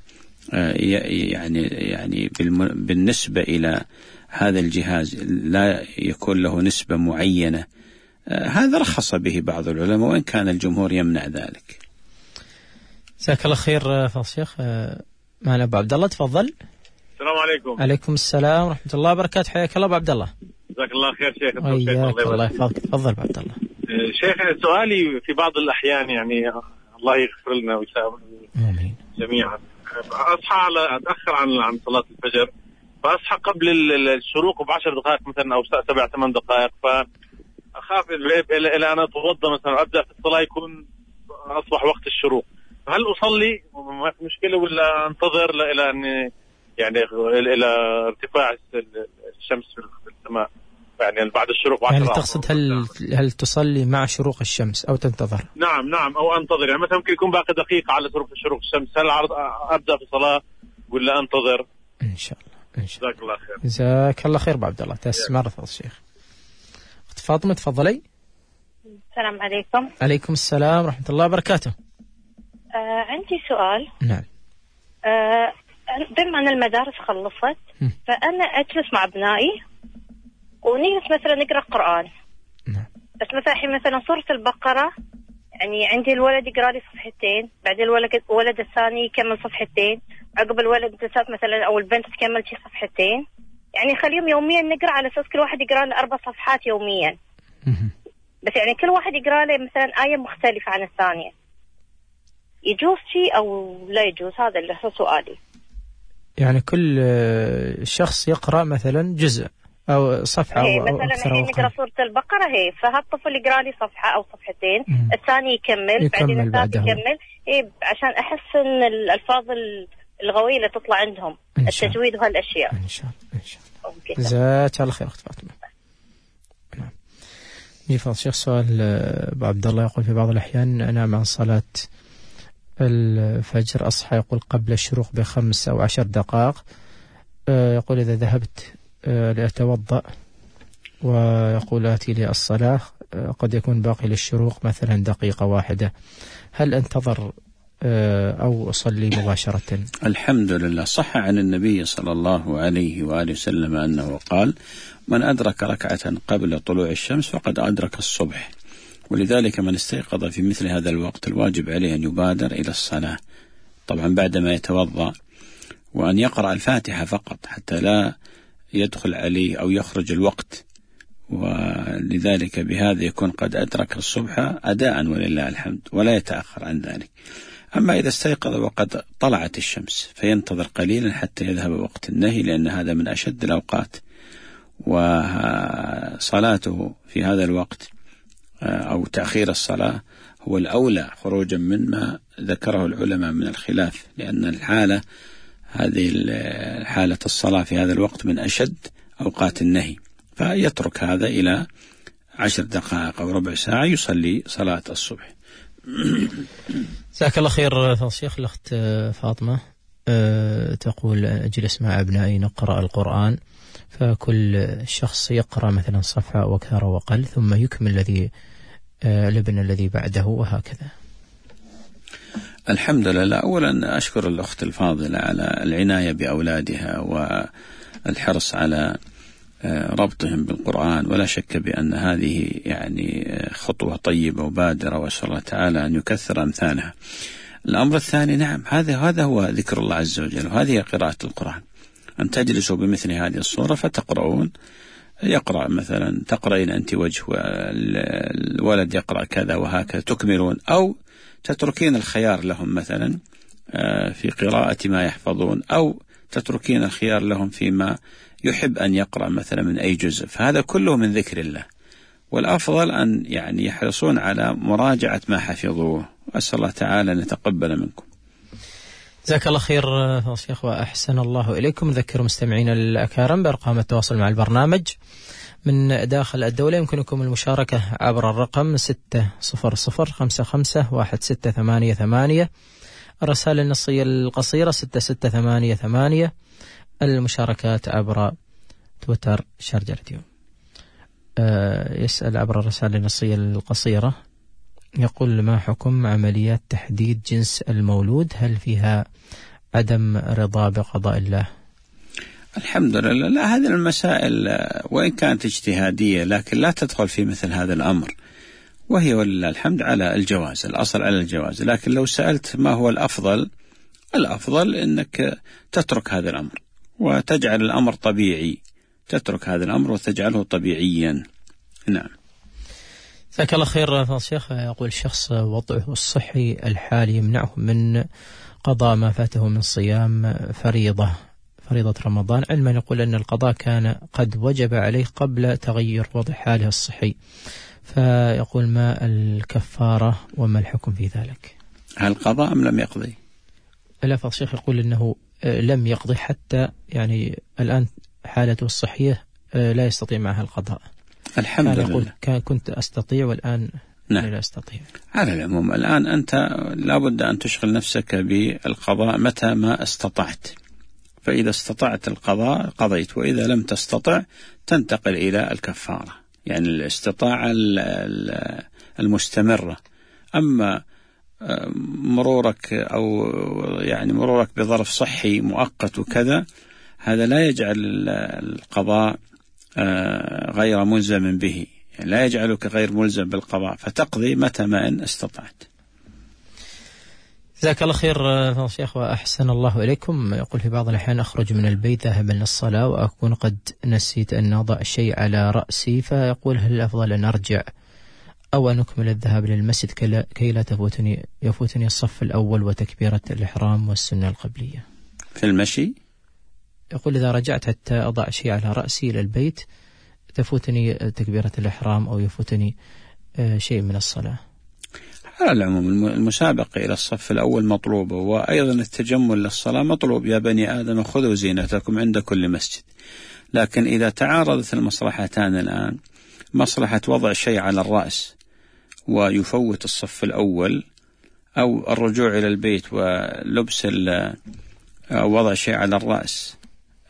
يعني بالنسبة إلى هذا الجهاز لا يكون له نسبة معينة، هذا رخص به بعض العلماء وإن كان الجمهور يمنع ذلك. جزاك الله خير فضل الشيخ. معنا أبو عبد الله، تفضل. السلام عليكم. عليكم السلام ورحمة الله وبركاته، حياك الله أبو عبد الله. جزاك الله خير شيخ. الله يحفظك. تفضل أبو عبد الله. شيخ سؤالي في بعض الأحيان يعني الله يغفر لنا ويسامحنا جميعا، أصحى أتأخر عن صلاة الفجر، فأصحى قبل الشروق ب10 دقائق مثلا أو 7-8 دقائق، فأخاف إلى أن أتوضأ مثلا أبدأ في الصلاة يكون أصبح وقت الشروق، هل أصلي ما في مشكلة ولا أنتظر إلى أن يعني إلى ارتفاع الشمس في السماء يعني بعد الشروق؟ يعني تقصد هل تصلي مع شروق الشمس أو تنتظر؟ نعم أو أنتظر، يعني مثلا ممكن يكون باقي دقيقة على شروق الشمس، هل أبدأ في صلاة ولا أنتظر؟ إن شاء الله. جزاك الله خير. جزاك الله خير أبو عبد الله. تسمع فضل الشيخ. أخت فاطمة تفضلي. السلام عليكم. عليكم السلام ورحمة الله وبركاته. عندي سؤال. نعم. بما أن المدارس خلصت فأنا أجلس مع أبنائي ونجلس مثلا نقرأ قرآن. نعم. بس مثلا سورة البقرة يعني عندي الولد يقرأ لي صفحتين، بعدين الولد الثاني يكمل صفحتين، عقب الولد مثلا أو البنت تكمل شي صفحتين، يعني خليهم يوميا نقرأ على أساس كل واحد يقرأ له 4 صفحات يوميا. بس يعني كل واحد يقرأ له مثلا آية مختلفة عن الثانية، يجوز شيء أو لا يجوز؟ هذا اللي هو سؤالي. يعني كل شخص يقرأ مثلا جزء أو صفحة أو مثلا أكثر الحين نقرأ سورة البقرة فهالطفل يقرأ لي صفحة أو صفحتين، الثاني يكمل بعدين الثالث يكمل، عشان أحسن الألفاظ اللغوية اللي تطلع عندهم، التجويد وهالأشياء. إن شاء الله. جزاك الله خير أخت فاطمة. نعم. يفضل الشيخ سؤال أبو عبد الله يقول في بعض الأحيان أنام عن صلاة الفجر، أصحى يقول قبل الشروق ب5 أو 10 دقائق، يقول إذا ذهبت لأتوضأ ويقول آتي لي الصلاة قد يكون باقي للشروق مثلا دقيقة واحدة، هل أنتظر أو أصلي مباشرة؟ الحمد لله. صح عن النبي صلى الله عليه وآله وسلم أنه قال: من أدرك ركعة قبل طلوع الشمس فقد أدرك الصبح. ولذلك من استيقظ في مثل هذا الوقت الواجب عليه أن يبادر إلى الصلاة، طبعا بعدما يتوضأ، وأن يقرأ الفاتحة فقط حتى لا يدخل عليه أو يخرج الوقت، ولذلك بهذا يكون قد أدرك الصبح أداء ولله الحمد، ولا يتأخر عن ذلك. أما إذا استيقظ وقد طلعت الشمس فينتظر قليلا حتى يذهب وقت النهي، لأن هذا من أشد الأوقات، وصلاته في هذا الوقت أو تأخير الصلاة هو الأولى خروجا مما ذكره العلماء من الخلاف، لأن هذه حالة الصلاة في هذا الوقت من أشد أوقات النهي، فيترك هذا إلى 10 دقائق أو ربع ساعة يصلي صلاة الصبح. جزاك الله خير فضل الشيخ. الأخت فاطمة تقول أجلس مع أبنائي نقرأ القرآن، فكل شخص يقرأ مثلا صفحة أو أكثر وأقل ثم يكمل الابن الذي بعده وهكذا. الحمد لله. أولا أشكر الأخت الفاضلة على العناية بأولادها والحرص على ربطهم بالقرآن، ولا شك بأن هذه يعني خطوة طيبة وبادرة، وأسأل الله تعالى أن يكثر أمثالها. الأمر الثاني، نعم، هذا هو ذكر الله عز وجل، وهذه قراءة القرآن، أن تجلسوا بمثل هذه الصورة فتقرؤون، يقرأ مثلا تقرأين أنت وجه والولد يقرأ كذا وهكذا، تكملون، أو تتركين الخيار لهم مثلا في قراءة ما يحفظون، أو تتركين الخيار لهم فيما يحب أن يقرأ مثلا من أي جزء، فهذا كله من ذكر الله. والأفضل أن يعني يحرصون على مراجعة ما حفظوه، وأسأل الله تعالى أن يتقبل منكم. جزاك الله خير شيخ وأحسن الله إليكم. نذكر مستمعين الأكارم بأرقام التواصل مع البرنامج من داخل الدولة. يمكنكم المشاركة عبر الرقم 600551688، الرسالة النصية القصيرة 6688، المشاركات عبر تويتر شارجة راديو. يسأل عبر الرسالة النصية القصيرة، يقول: ما حكم عمليات تحديد جنس المولود؟ هل فيها عدم رضا بقضاء الله؟ الحمد لله، لا، هذه المسائل وإن كانت اجتهادية لكن لا تدخل في مثل هذا الأمر، وهي ولله الحمد على الجواز، الأصل على الجواز. لكن لو سألت ما هو الأفضل، الأفضل أنك تترك هذا الأمر وتجعل الأمر طبيعي، تترك هذا الأمر وتجعله طبيعيا. نعم. جزاك الله خير شيخ. يقول الشخص وضعه الصحي الحالي يمنعه من قضاء ما فاته من صيام فريضة رمضان، علما يقول أن القضاء كان قد وجب عليه قبل تغير وضع حاله الصحي، فيقول: ما الكفارة وما الحكم في ذلك؟ هل قضى أم لم يقضي؟ لا، فالشيخ يقول أنه لم يقضي حتى يعني الآن حالته الصحية لا يستطيع معها القضاء. الحمد لله. كنت أستطيع والآن لا أستطيع. على العموم الآن أنت لابد أن تشغل نفسك بالقضاء متى ما استطعت، فإذا استطعت القضاء قضيت، وإذا لم تستطع تنتقل إلى الكفارة، يعني الاستطاعة المستمرة. أما مرورك أو يعني مرورك بظرف صحي مؤقت وكذا، هذا لا يجعل القضاء غير ملزم به، يعني لا يجعلك غير ملزم بالقضاء، فتقضي متى ما إن استطعت. جزاك الله خير شيخ وأحسن الله إليكم. يقول: في بعض الأحيان أخرج من البيت ذاهبا للصلاة وأكون قد نسيت أن أضع شيء على رأسي، فيقول: هل الأفضل أن أرجع أو أن أكمل الذهاب للمسجد كي لا يفوتني الصف الأول وتكبيرة الإحرام والسنة القبلية؟ في المشي يقول: إذا رجعت حتى أضع شيء على رأسي إلى البيت تفوتني تكبيرة الإحرام أو يفوتني شيء من الصلاة. على العموم المسابقة إلى الصف الأول مطلوبة، وأيضا التجمل للصلاة مطلوب. يا بني آدم خذوا زينتكم عند كل مسجد. لكن إذا تعارضت المصلحتان الآن، مصلحة وضع شيء على الرأس ويفوت الصف الأول، أو الرجوع إلى البيت ولبس وضع شيء على الرأس،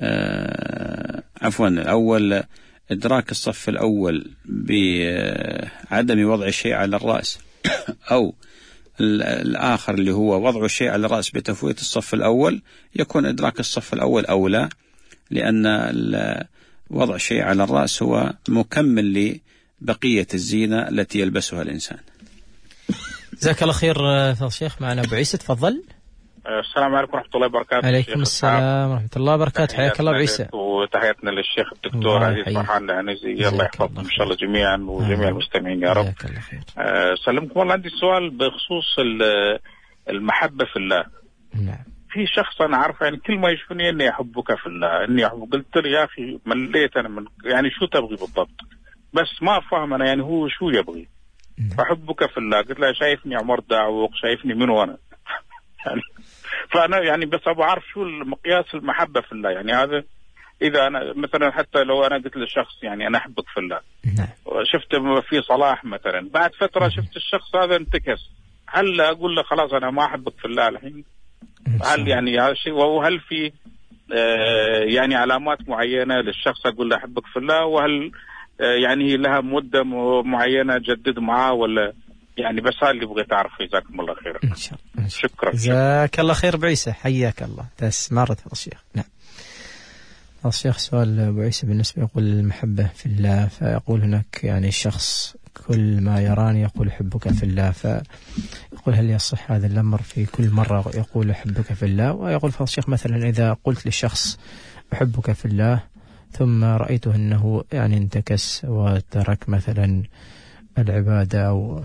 الأول إدراك الصف الأول بعدم وضع شيء على الرأس، أو الآخر اللي هو وضع شيء على الرأس بتفويت الصف الأول، يكون إدراك الصف الأول أولى، لأن وضع شيء على الرأس هو مكمل لبقية الزينة التي يلبسها الإنسان. جزاك الله خير شيخ. معنا أبو عيسى، تفضل. السلام عليكم ورحمة الله وبركاته. عليكم السلام ورحمة الله وبركاته. حياك الله أبو عيسى. وتحياتنا للشيخ الدكتور عزيز فرحان العنزي، الله يحفظكم إن شاء الله جميعا وجميع المستمعين يا رب. سلمكم. والله عندي سؤال بخصوص المحبة في الله. نعم. في شخص أنا عارف يعني كل ما يشوفني إني أحبك في الله، إني أحبك. قلت له يا أخي مليت أنا من يعني شو تبغي بالضبط، بس ما أفهم أنا يعني هو شو يبغي. أحبك في الله. قلت له شايفني عمر داعوق، شايفني من وأنا يعني فأنا يعني بس أبغى أعرف شو المقياس المحبة في الله. يعني هذا إذا أنا مثلا حتى لو أنا قلت للشخص يعني أنا أحبك في الله، شفت في صلاح مثلا، بعد فترة شفت الشخص هذا انتكس، هل أقول له خلاص أنا ما أحبك في الله الحين؟ هل يعني هذا الشيء، وهل في يعني علامات معينة للشخص أقول له أحبك في الله، وهل يعني لها مدة معينة جدد معاه، ولا يعني بس هذا اللي بغيت أعرفه. جزاكم الله خير. إن شاء الله. شكرا. جزاك الله خير أبو عيسى، حياك الله. تسمرت هذا الشيخ. نعم. الشيخ سؤال أبو عيسى بالنسبة يقول المحبة في الله، فيقول هناك يعني الشخص كل ما يراني يقول أحبك في الله، فيقول هل يصح هذا الأمر في كل مرة يقول أحبك في الله؟ ويقول فضل الشيخ مثلا إذا قلت للشخص أحبك في الله ثم رأيته أنه يعني انتكس وترك مثلا العبادة أو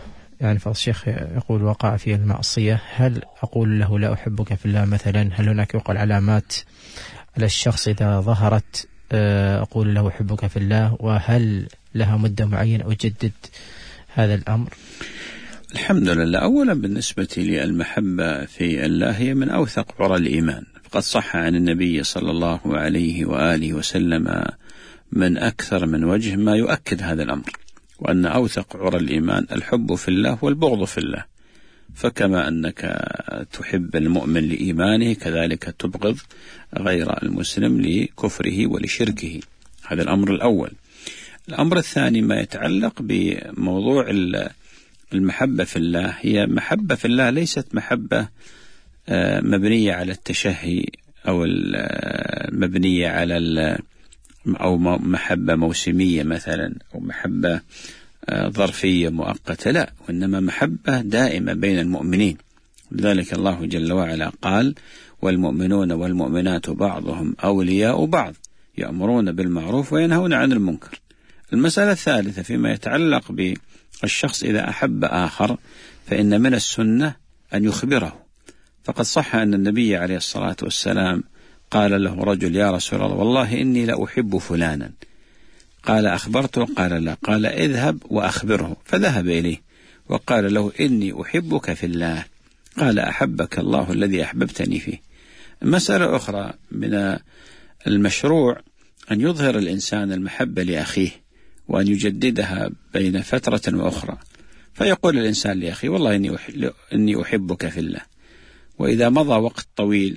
يعني فالشيخ يقول وقع في المعصية، هل أقول له لا أحبك في الله مثلا؟ هل هناك يقال علامات على الشخص إذا ظهرت أقول له أحبك في الله؟ وهل لها مدة معينة أجدد هذا الأمر؟ الحمد لله. أولا بالنسبة للمحبة في الله هي من أوثق عرى الإيمان، فقد صح عن النبي صلى الله عليه وآله وسلم من أكثر من وجه ما يؤكد هذا الأمر، وأن أوثق عرى الإيمان الحب في الله والبغض في الله. فكما أنك تحب المؤمن لإيمانه كذلك تبغض غير المسلم لكفره ولشركه. هذا الأمر الأول. الأمر الثاني ما يتعلق بموضوع المحبة في الله، هي محبة في الله ليست محبة مبنية على التشهي أو مبنية على أو محبة موسمية مثلا أو محبة ظرفية مؤقتة، لا، وإنما محبة دائمة بين المؤمنين. لذلك الله جل وعلا قال والمؤمنون والمؤمنات بعضهم أولياء بعض يأمرون بالمعروف وينهون عن المنكر. المسألة الثالثة فيما يتعلق بالشخص إذا أحب آخر فإن من السنة أن يخبره، فقد صح أن النبي عليه الصلاة والسلام قال له رجل يا رسول الله والله إني لأحب فلانا، قال أخبرته؟ قال لا، قال اذهب وأخبره، فذهب إليه وقال له إني أحبك في الله، قال أحبك الله الذي أحببتني فيه. مسألة أخرى من المشروع أن يظهر الإنسان المحبة لأخيه وأن يجددها بين فترة وأخرى، فيقول الإنسان لأخيه والله إني أحبك في الله، وإذا مضى وقت طويل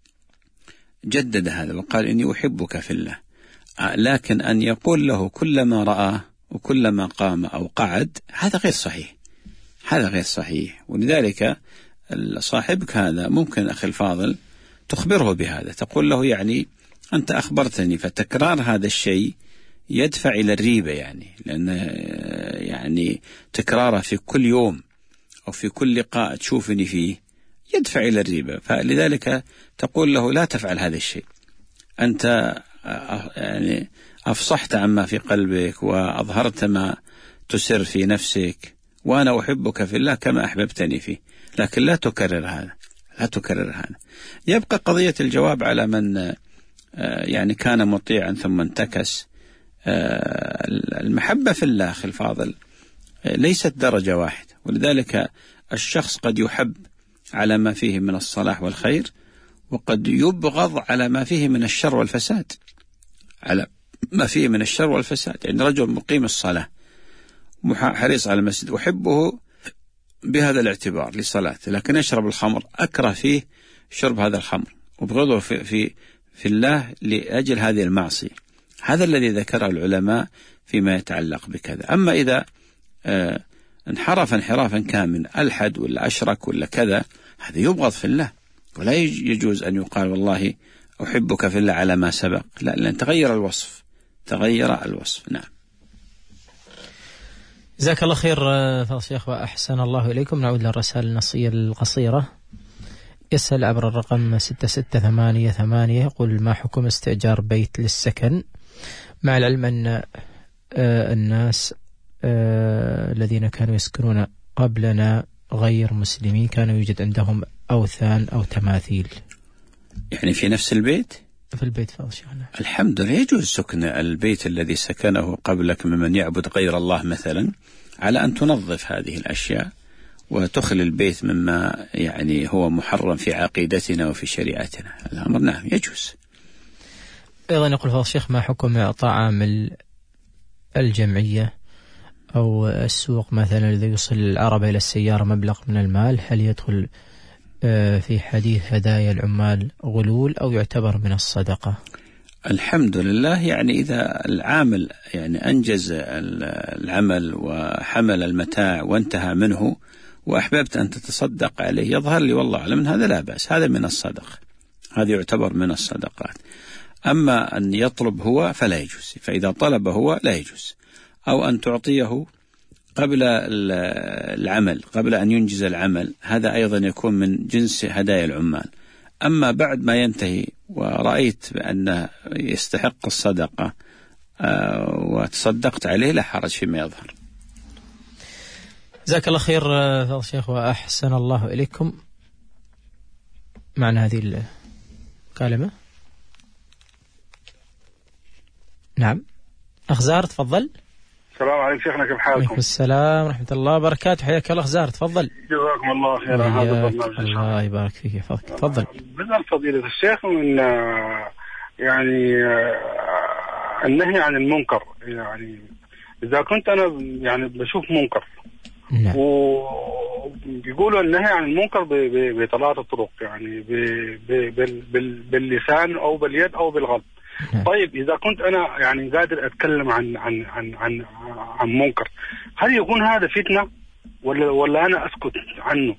جدد هذا وقال إني أحبك في الله. لكن أن يقول له كلما رآه وكلما قام أو قعد هذا غير صحيح، هذا غير صحيح. ولذلك صاحبك هذا ممكن أخي الفاضل تخبره بهذا، تقول له يعني أنت أخبرتني، فتكرار هذا الشيء يدفع إلى الريبة، لأن يعني تكراره في كل يوم أو في كل لقاء تشوفني فيه يدفع إلى الريبة. فلذلك تقول له لا تفعل هذا الشيء، أنت يعني أفصحت عما في قلبك وأظهرت ما تسر في نفسك، وأنا أحبك في الله كما أحببتني فيه، لكن لا تكرر هذا، لا تكرر هذا. يبقى قضية الجواب على من يعني كان مطيعا ثم انتكس. المحبة في الله أخي الفاضل ليست درجة واحدة، ولذلك الشخص قد يحب على ما فيه من الصلاح والخير، وقد يبغض على ما فيه من الشر والفساد، على ما فيه من الشر والفساد. يعني رجل مقيم الصلاة حريص على المسجد أحبه بهذا الاعتبار لصلاته، لكن يشرب الخمر أكره فيه شرب هذا الخمر، وبغضه في الله لأجل هذه المعصية. هذا الذي ذكره العلماء فيما يتعلق بكذا. أما إذا انحرف انحرافا كامل، ألحد ولا أشرك ولا كذا، هذا يبغض في الله، ولا يجوز أن يقال والله أحبك في الله على ما سبق، لا، لأن تغير الوصف، تغير الوصف. نعم. جزاك الله خير فضيلة الشيخ وأحسن الله إليكم. نعود للرسائل النصية القصيرة. يسأل عبر الرقم 6688، يقول ما حكم استئجار بيت للسكن، مع العلم أن الناس الذين كانوا يسكنون قبلنا غير مسلمين كانوا يوجد عندهم أوثان أو تماثيل. يعني في نفس البيت؟ في البيت فضل شيخنا. الحمد لله، يجوز سكن البيت الذي سكنه قبلك ممن يعبد غير الله مثلا، على أن تنظف هذه الأشياء وتخلي البيت مما يعني هو محرم في عقيدتنا وفي شريعتنا. الأمر نعم يجوز. أيضا يقول فضل الشيخ ما حكم إعطاء عامل الجمعية أو السوق مثلا الذي يوصل العربة إلى السيارة مبلغ من المال، هل يدخل في حديث هدايا العمال غلول أو يعتبر من الصدقة؟ الحمد لله، يعني إذا العامل يعني أنجز العمل وحمل المتاع وانتهى منه وأحببت أن تتصدق عليه، يظهر لي والله أعلم من هذا لا بأس، هذا من الصدقة، هذا يعتبر من الصدقات. أما أن يطلب هو فلا يجوز، فإذا طلب هو لا يجوز، أو أن تعطيه قبل العمل، قبل أن ينجز العمل، هذا أيضا يكون من جنس هدايا العمال. أما بعد ما ينتهي ورأيت بأنه يستحق الصدقة وتصدقت عليه لا حرج فيما يظهر. جزاك الله خير فضل الشيخ وأحسن الله إليكم. معنا هذه الكلمة. نعم أخ زهر تفضل. السلام عليكم شيخنا، كيف حالكم؟ وعليكم السلام ورحمة الله وبركاته، حياك الله أخ زهر تفضل. جزاكم الله خيرا. هذا البرنامج الله يبارك فيك يحفظك، تفضل. بسأل فضيلة الشيخ من يعني النهي عن المنكر، يعني إذا كنت أنا يعني بشوف منكر نعم. وبيقولوا النهي عن المنكر بثلاث طرق، يعني باللسان أو باليد أو بالقلب. طيب إذا كنت أنا يعني قادر أتكلم عن منكر، هل يكون هذا فتنة ولا أنا أسكت عنه؟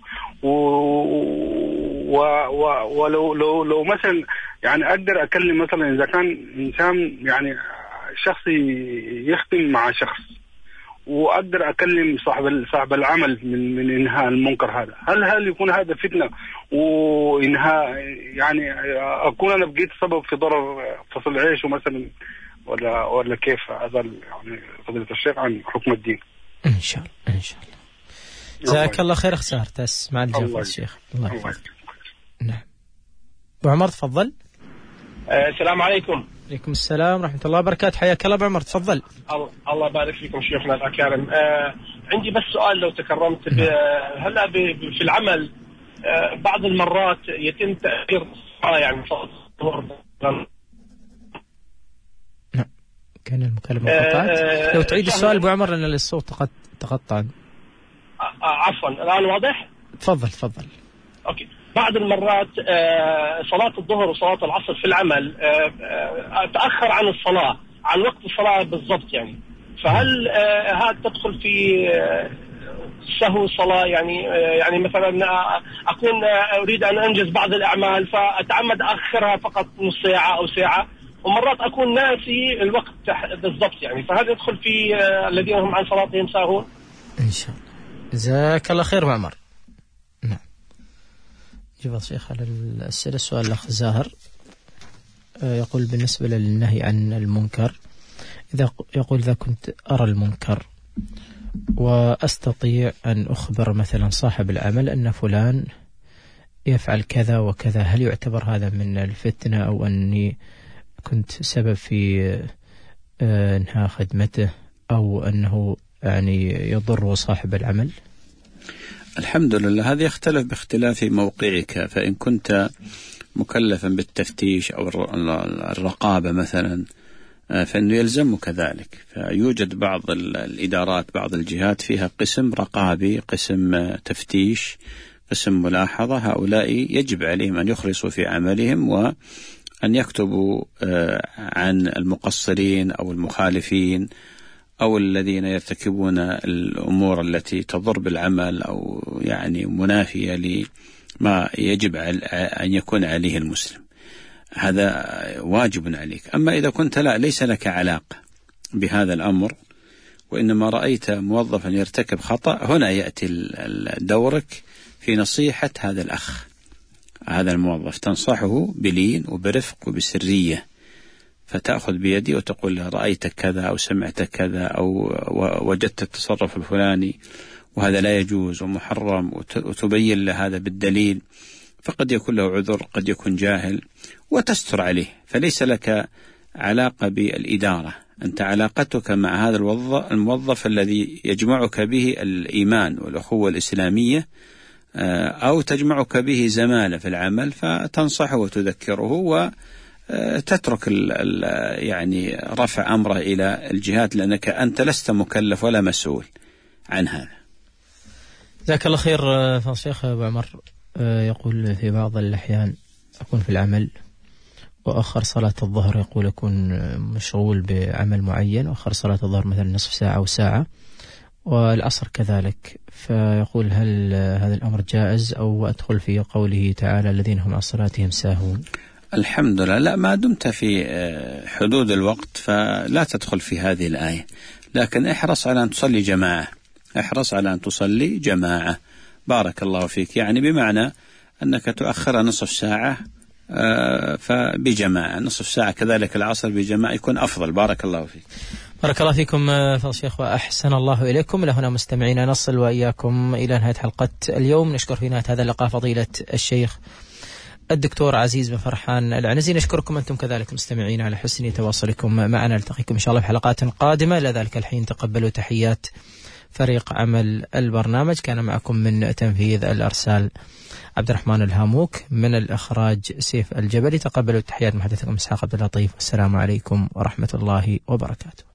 ولو مثلا يعني أقدر أكلم مثلا إذا كان إنسان يعني شخص يخدم مع شخص، وأقدر أكلم صاحب العمل من إنهاء المنكر هذا، هل يكون هذا فتنة وإنهاء، يعني أكون أنا بقيت سبب في ضرر فصل عيشه مثلا، ولا كيف؟ هذا يعني فضيلة الشيخ عن حكم الدين. إن شاء الله إن شاء الله. جزاك الله خير اختصار تسمع الجواب الشيخ. الله يحفظك. نعم أبو عمر تفضل. السلام عليكم. عليكم السلام ورحمة الله وبركاته، حياك الله أبو عمر تفضل. الله يبارك فيكم شيخنا الأكارم. عندي بس سؤال لو تكرمت. هلا في العمل بعض المرات يتم تأخير الصلاة، يعني نعم كان المكالمة قطعت. لو تعيد السؤال أبو عمر لأن الصوت تقطع. عفوا الآن واضح؟ تفضل. أوكي. بعض المرات صلاة الظهر وصلاة العصر في العمل تأخر عن الصلاة، عن وقت الصلاة بالضبط يعني، فهل هذا تدخل في سهو الصلاة؟ يعني مثلا أكون أريد أن أنجز بعض الأعمال فأتعمد أخرها فقط نص ساعة أو ساعة، ومرات أكون ناسي الوقت بالضبط يعني، فهل يدخل في الذين هم عن صلاتهم ساهون؟ إن شاء الله. جزاك الله خير معمر. نعم جيب الشيخ على الأسئلة. السؤال الأخ زاهر يقول بالنسبة للنهي عن المنكر، يقول إذا كنت أرى المنكر وأستطيع أن أخبر مثلا صاحب العمل أن فلان يفعل كذا وكذا، هل يعتبر هذا من الفتنة أو أني كنت سبب في إنهاء خدمته أو أنه يعني يضر صاحب العمل؟ الحمد لله هذا يختلف باختلاف موقعك، فإن كنت مكلفا بالتفتيش أو الرقابة مثلا فإنه يلزمك ذلك. فيوجد بعض الإدارات بعض الجهات فيها قسم رقابي، قسم تفتيش، قسم ملاحظة، هؤلاء يجب عليهم أن يخلصوا في عملهم وأن يكتبوا عن المقصرين أو المخالفين أو الذين يرتكبون الأمور التي تضر بالعمل أو يعني منافية لما يجب أن يكون عليه المسلم. هذا واجب عليك. أما إذا كنت ليس لك علاقة بهذا الأمر وإنما رأيت موظفا يرتكب خطأ، هنا يأتي دورك في نصيحة هذا الأخ، هذا الموظف، تنصحه بلين وبرفق وبسرية، فتأخذ بيدي وتقول له رأيت كذا أو سمعت كذا أو وجدت التصرف الفلاني وهذا لا يجوز ومحرم، وتبين له هذا بالدليل، فقد يكون له عذر، قد يكون جاهل، وتستر عليه. فليس لك علاقة بالإدارة، أنت علاقتك مع هذا الموظف الذي يجمعك به الإيمان والأخوة الإسلامية، أو تجمعك به زمالة في العمل، فتنصحه وتذكره وتترك يعني رفع أمره إلى الجهات، لأنك أنت لست مكلف ولا مسؤول عن هذا. جزاك الله خير فضل الشيخ. أبو عمر يقول في بعض الأحيان أكون في العمل وأخر صلاة الظهر، يقول أكون مشغول بعمل معين وأخر صلاة الظهر مثلا نصف ساعة أو ساعة، والعصر كذلك، فيقول هل هذا الأمر جائز أو أدخل في قوله تعالى الذين هم عن صلاتهم ساهون؟ الحمد لله، لا، ما دمت في حدود الوقت فلا تدخل في هذه الآية، لكن احرص على أن تصلي جماعة، احرص على أن تصلي جماعة، بارك الله فيك، يعني بمعنى أنك تؤخر نصف ساعة فبجماعة، نصف ساعة كذلك العصر بجماعة يكون أفضل، بارك الله فيك. بارك الله فيكم فضل الشيخ وأحسن الله إليكم. إلى هنا مستمعينا نصل وإياكم إلى نهاية حلقة اليوم. نشكر في نهاية هذا اللقاء فضيلة الشيخ الدكتور عزيز بن فرحان العنزي. نشكركم أنتم كذلك مستمعين على حسن تواصلكم معنا. نلتقيكم إن شاء الله في حلقات قادمة. إلى ذلك الحين تقبلوا تحيات فريق عمل البرنامج. كان معكم من تنفيذ الأرسال عبد الرحمن الهاموك، من الإخراج سيف الجبلي. تقبلوا تحيات محدثكم إسحاق عبد اللطيف، والسلام عليكم ورحمة الله وبركاته.